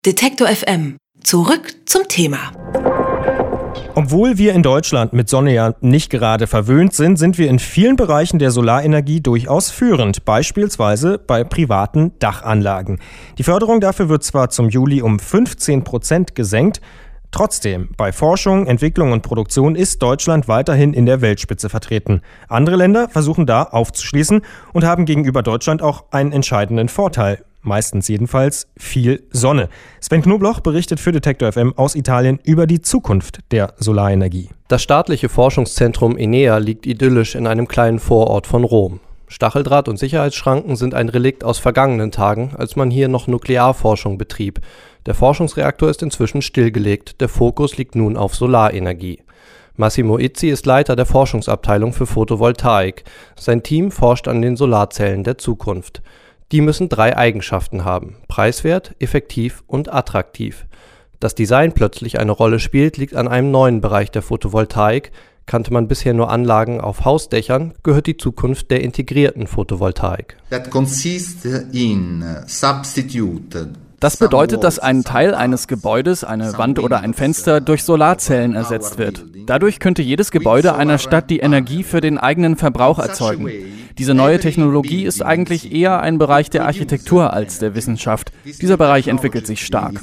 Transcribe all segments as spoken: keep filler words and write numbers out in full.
Detektor F M. Zurück zum Thema. Obwohl wir in Deutschland mit Sonne ja nicht gerade verwöhnt sind, sind wir in vielen Bereichen der Solarenergie durchaus führend, beispielsweise bei privaten Dachanlagen. Die Förderung dafür wird zwar zum Juli um fünfzehn Prozent gesenkt, trotzdem, bei Forschung, Entwicklung und Produktion ist Deutschland weiterhin in der Weltspitze vertreten. Andere Länder versuchen da aufzuschließen und haben gegenüber Deutschland auch einen entscheidenden Vorteil. Meistens jedenfalls viel Sonne. Sven Knobloch berichtet für Detektor F M aus Italien über die Zukunft der Solarenergie. Das staatliche Forschungszentrum Enea liegt idyllisch in einem kleinen Vorort von Rom. Stacheldraht und Sicherheitsschranken sind ein Relikt aus vergangenen Tagen, als man hier noch Nuklearforschung betrieb. Der Forschungsreaktor ist inzwischen stillgelegt, der Fokus liegt nun auf Solarenergie. Massimo Izzi ist Leiter der Forschungsabteilung für Photovoltaik. Sein Team forscht an den Solarzellen der Zukunft. Die müssen drei Eigenschaften haben: preiswert, effektiv und attraktiv. Dass Design plötzlich eine Rolle spielt, liegt an einem neuen Bereich der Photovoltaik. Kannte man bisher nur Anlagen auf Hausdächern, gehört die Zukunft der integrierten Photovoltaik. That consists in substitute Das bedeutet, dass ein Teil eines Gebäudes, eine Wand oder ein Fenster, durch Solarzellen ersetzt wird. Dadurch könnte jedes Gebäude einer Stadt die Energie für den eigenen Verbrauch erzeugen. Diese neue Technologie ist eigentlich eher ein Bereich der Architektur als der Wissenschaft. Dieser Bereich entwickelt sich stark.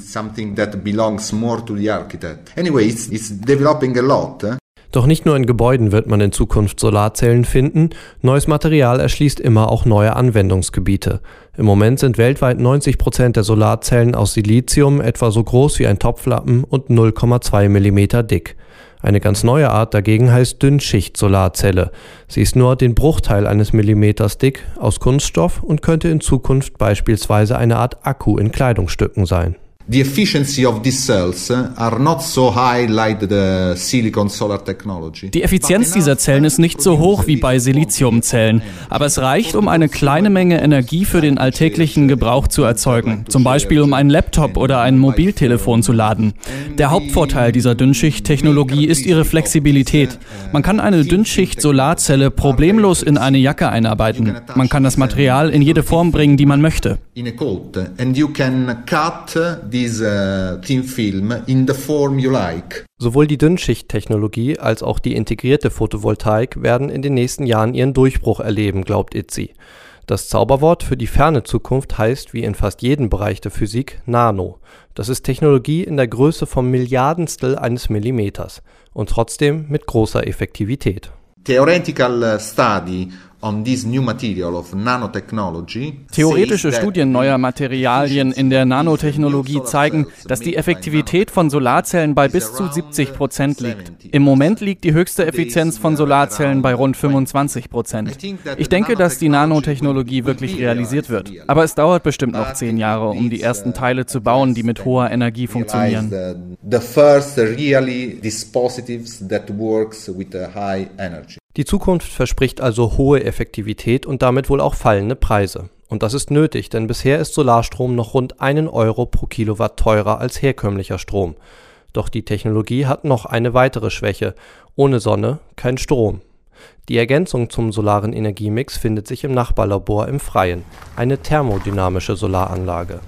Doch nicht nur in Gebäuden wird man in Zukunft Solarzellen finden, neues Material erschließt immer auch neue Anwendungsgebiete. Im Moment sind weltweit neunzig Prozent der Solarzellen aus Silizium, etwa so groß wie ein Topflappen und null Komma zwei Millimeter dick. Eine ganz neue Art dagegen heißt Dünnschicht-Solarzelle. Sie ist nur den Bruchteil eines Millimeters dick, aus Kunststoff und könnte in Zukunft beispielsweise eine Art Akku in Kleidungsstücken sein. The efficiency of these cells are not so high like the silicon solar technology. Die Effizienz dieser Zellen ist nicht so hoch wie bei Siliziumzellen, aber es reicht, um eine kleine Menge Energie für den alltäglichen Gebrauch zu erzeugen, zum Beispiel um einen Laptop oder ein Mobiltelefon zu laden. Der Hauptvorteil dieser Dünnschicht-Technologie ist ihre Flexibilität. Man kann eine Dünnschicht-Solarzelle problemlos in eine Jacke einarbeiten. Man kann das Material in jede Form bringen, die man möchte. In a coat, and you can cut this uh, thin film in the form you like. Sowohl die Dünnschicht-Technologie als auch die integrierte Photovoltaik werden in den nächsten Jahren ihren Durchbruch erleben, glaubt Izzi. Das Zauberwort für die ferne Zukunft heißt, wie in fast jedem Bereich der Physik, Nano. Das ist Technologie in der Größe vom Milliardenstel eines Millimeters und trotzdem mit großer Effektivität. Theoretical study on this new material of nanotechnology. Theoretische Studien neuer Materialien in der Nanotechnologie zeigen, dass die Effektivität von Solarzellen bei bis zu siebzig Prozent liegt. Im Moment liegt die höchste Effizienz von Solarzellen bei rund fünfundzwanzig Prozent. Ich denke, dass die Nanotechnologie wirklich realisiert wird. Aber es dauert bestimmt noch zehn Jahre, um die ersten Teile zu bauen, die mit hoher Energie funktionieren. The first really dispositives that works with a high energy. Die Zukunft verspricht also hohe Effektivität und damit wohl auch fallende Preise. Und das ist nötig, denn bisher ist Solarstrom noch rund einen Euro pro Kilowatt teurer als herkömmlicher Strom. Doch die Technologie hat noch eine weitere Schwäche: ohne Sonne kein Strom. Die Ergänzung zum solaren Energiemix findet sich im Nachbarlabor im Freien, eine thermodynamische Solaranlage.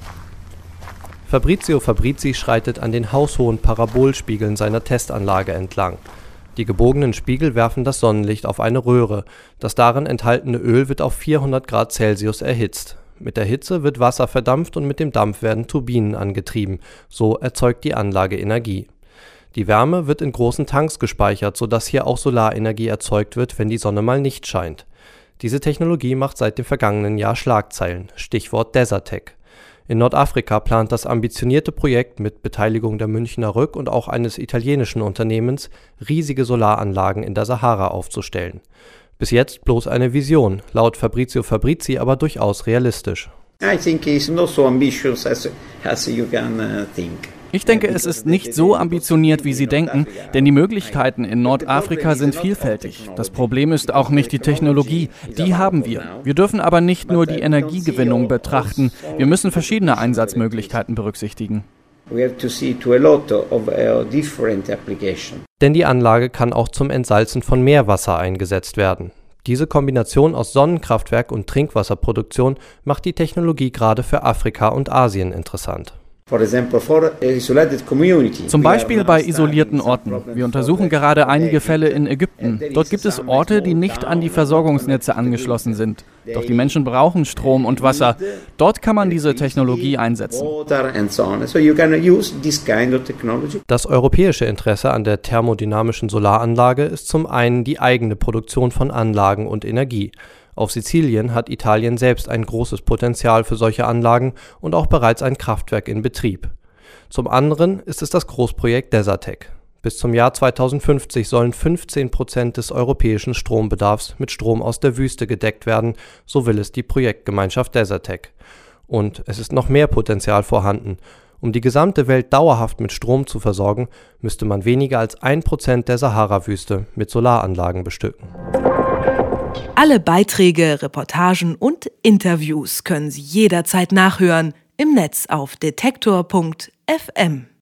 Fabrizio Fabrizi schreitet an den haushohen Parabolspiegeln seiner Testanlage entlang. Die gebogenen Spiegel werfen das Sonnenlicht auf eine Röhre. Das darin enthaltene Öl wird auf vierhundert Grad Celsius erhitzt. Mit der Hitze wird Wasser verdampft und mit dem Dampf werden Turbinen angetrieben. So erzeugt die Anlage Energie. Die Wärme wird in großen Tanks gespeichert, sodass hier auch Solarenergie erzeugt wird, wenn die Sonne mal nicht scheint. Diese Technologie macht seit dem vergangenen Jahr Schlagzeilen. Stichwort Desertec. In Nordafrika plant das ambitionierte Projekt mit Beteiligung der Münchner Rück und auch eines italienischen Unternehmens, riesige Solaranlagen in der Sahara aufzustellen. Bis jetzt bloß eine Vision, laut Fabrizio Fabrizi aber durchaus realistisch. I think it's not so ambitious as, as you can uh, think. Ich denke, es ist nicht so ambitioniert, wie Sie denken, denn die Möglichkeiten in Nordafrika sind vielfältig. Das Problem ist auch nicht die Technologie, die haben wir. Wir dürfen aber nicht nur die Energiegewinnung betrachten, wir müssen verschiedene Einsatzmöglichkeiten berücksichtigen. Denn die Anlage kann auch zum Entsalzen von Meerwasser eingesetzt werden. Diese Kombination aus Sonnenkraftwerk und Trinkwasserproduktion macht die Technologie gerade für Afrika und Asien interessant. Zum Beispiel bei isolierten Orten. Wir untersuchen gerade einige Fälle in Ägypten. Dort gibt es Orte, die nicht an die Versorgungsnetze angeschlossen sind. Doch die Menschen brauchen Strom und Wasser. Dort kann man diese Technologie einsetzen. Das europäische Interesse an der thermodynamischen Solaranlage ist zum einen die eigene Produktion von Anlagen und Energie. Auf Sizilien hat Italien selbst ein großes Potenzial für solche Anlagen und auch bereits ein Kraftwerk in Betrieb. Zum anderen ist es das Großprojekt Desertec. Bis zum Jahr zweitausendfünfzig sollen fünfzehn Prozent des europäischen Strombedarfs mit Strom aus der Wüste gedeckt werden, so will es die Projektgemeinschaft Desertec. Und es ist noch mehr Potenzial vorhanden. Um die gesamte Welt dauerhaft mit Strom zu versorgen, müsste man weniger als ein Prozent der Sahara-Wüste mit Solaranlagen bestücken. Alle Beiträge, Reportagen und Interviews können Sie jederzeit nachhören im Netz auf detektor punkt f m.